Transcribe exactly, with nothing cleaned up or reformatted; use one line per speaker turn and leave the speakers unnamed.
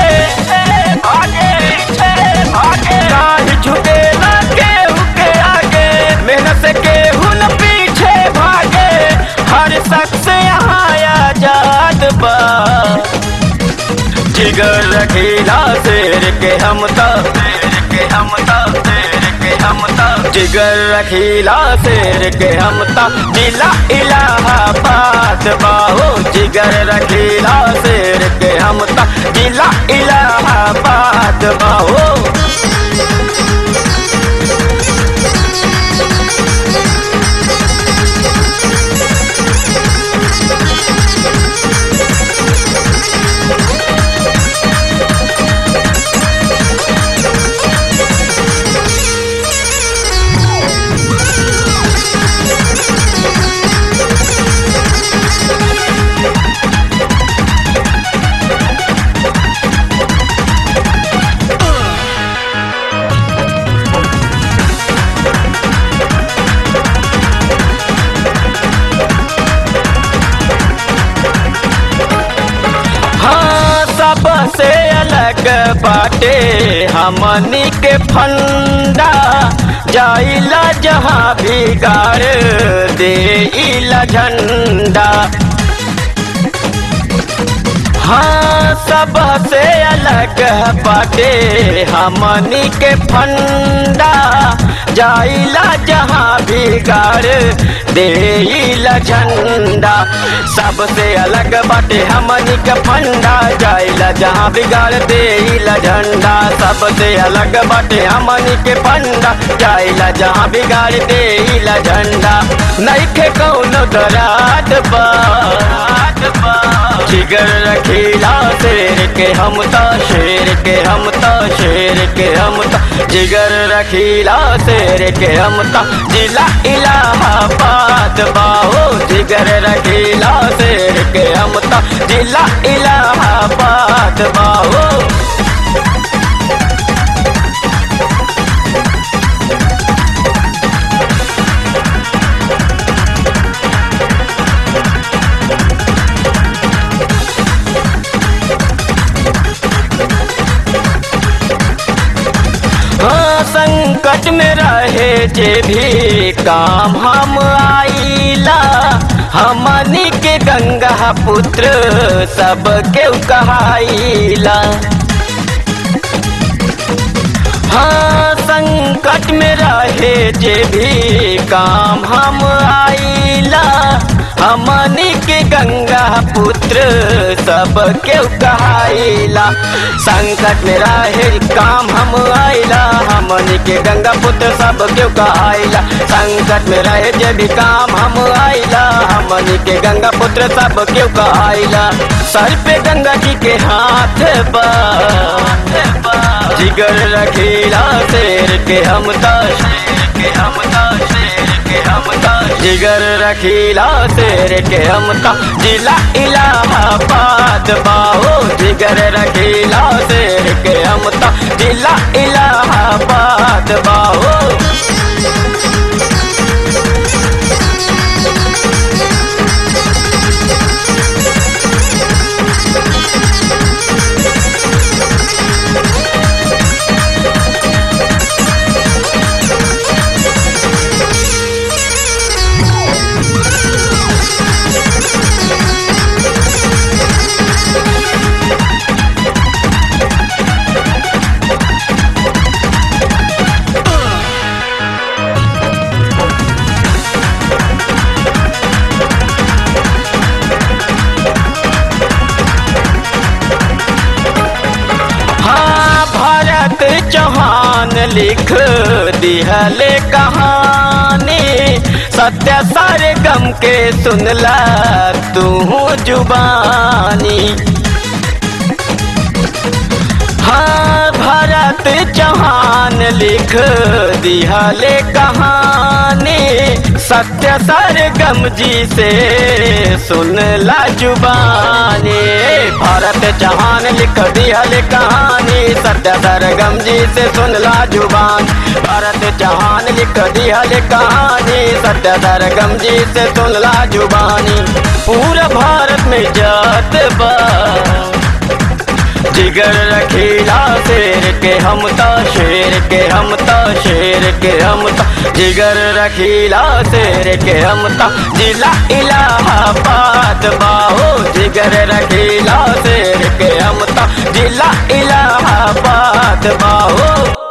भागे भागे काहे झुकेला केहू के आगे, मेहनत से केहू न पीछे भागे, हर शख्स यहाँ आजाद बा। जिगर रखीला शेर के हम ता, शेर के हम ता, शेर के हम ता, जिगर रखीला शेर के हम ता, जिला इलाहाबाद बाहो। जिगर रखीला शेर के हम ता, जिला इलाहाबाद बाहो। सबसे अलग बाटे हमनी के फंडा, जाइला जहाँ भी गाड़ देइला झंडा। हाँ सबसे अलग बाटे हमनी के फंडा, जाइला जहाँ भी गाड़ देइला झंडा। सबसे अलग बाटे हमनी के फंडा, जाइला जहाँ भी गाड़ देइला झंडा। सबसे अलग बाटे हमनी के फंडा, जाइला जहाँ भी गाड़ देइला झंडा। नइखे कौनो दराद बा, जिगर रखीला शेर के हम ता, शेर के हम ता, शेर के हम ता, जिगर रखीला शेर के हम ता, जिला इलाहाबाद बाहो। जिगर रखीला शेर के हम ता, जिला इलाहाबाद बाहो। संकट में रहे जे भी काम हम आइला, हमनी के गंगा पुत्र सब के कहाइला। हाँ संकट में रहे जे भी काम हम आइला, हमनी के गंगा पुत्र सब के कहाइला। संकट में रहे काम हम आइला, हमनी के गंगा पुत्र सब के कहाइला। संकट में रहे जे भी काम हम आइला, हमनी के गंगा पुत्र सब के कहाइला। सर पे गंगा जी के हाथ बा, जिगर रखीला शेर के हम ता, शेर के हम ता, शेर के हम ता, जिगर रखीला शेर के हम ता, जिला इलाहाबाद बाहो। जिगर रखीला शेर के हम ता, जिला इलाहाबाद बाहो। चौहान लिख दिहले कहानी, सत्य सारे गम के सुनला तू जुबानी। हाँ भरत चौहान लिख दिहले कहानी, सत्य सरगम जी से सुनला जुबानी। भरत चौहान लिख दिहले कहानी, सत्य सरगम जी से सुनला जुबान। भरत चौहान लिख दिहले कहानी, सत्य सरगम जी से सुनला जुबानी। पूरा भारत में जात बा, जिगर रखीला शेर के हम ता शेर के हम ता शेर के हम ता जिगर रखीला शेर के हम ता जिला इलाहाबाद बाहो जिगर रखीला शेर के हम ता जिला इलाहाबाद बाहो।